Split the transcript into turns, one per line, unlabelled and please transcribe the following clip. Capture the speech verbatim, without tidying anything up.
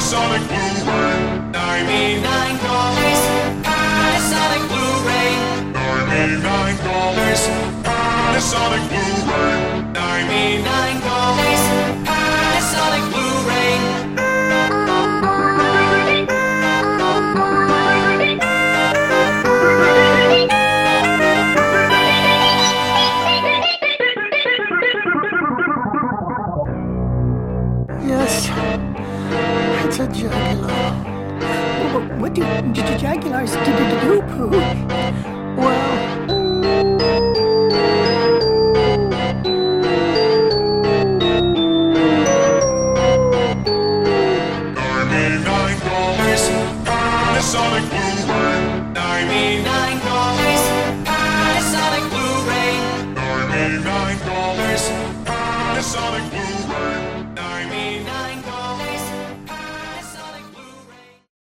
Panasonic Blu-ray, ninety-nine dollars. Panasonic Blu-ray, ninety-nine dollars. Panasonic Blu-ray, ninety-nine dollars. Panasonic Blu-ray.
Yes, it's a jugular. What, what do, do, do jugulars do, do, do, Pooh? Well,
ninety-nine dollars. Panasonic Blu-ray, ninety-nine dollars. Panasonic Blu-ray, ninety-nine dollars. Panasonic Blu-ray.